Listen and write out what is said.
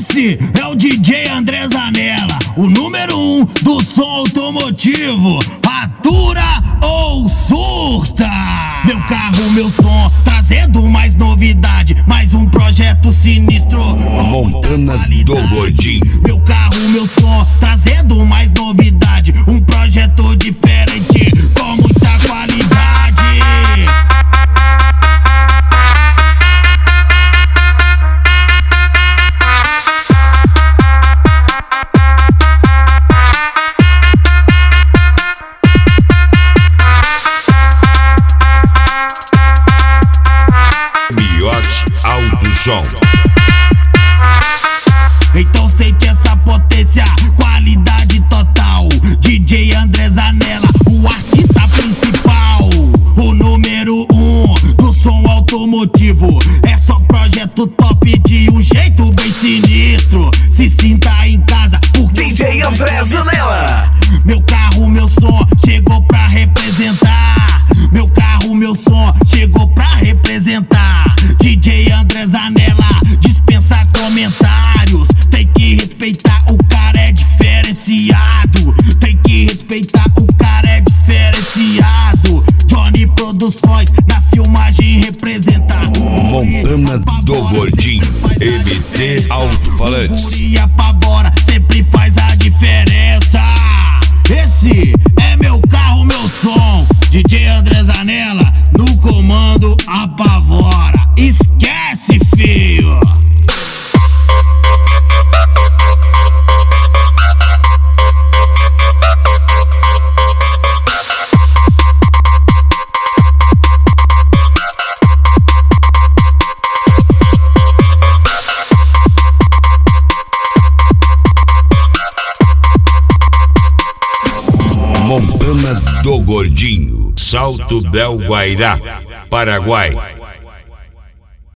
Esse é o DJ André Zanella, o número 1 do som automotivo. Atura ou surta? Meu carro, meu som, trazendo mais novidade, mais um projeto sinistro. Montana do Gordinho. Meu carro, meu som, trazendo mais novidade, um projeto diferente, com muita qualidade. Miote Alto Som. Então sente essa potência, qualidade total. DJ André Zanella, o artista principal, o número 1 do som automotivo. É só projeto top de um jeito bem sinistro. Se sinta em casa, porque DJ André Zanella. Meu carro, meu som, chegou pra representar. Meu carro, meu som, chegou pra representar. DJ André Zanella, dispensa comentários. Tem que respeitar, o cara é diferenciado. Tem que respeitar, o cara é diferenciado. Johnny Produções, na filmagem representado. Montana do Gordinho, MT Alto-Falantes. E apavora, sempre faz a diferença. Esse é meu carro, meu som. DJ André Zanella, no comando apavora. Esquece, filho. Montana do Gordinho, Salto del Guairá, Paraguai.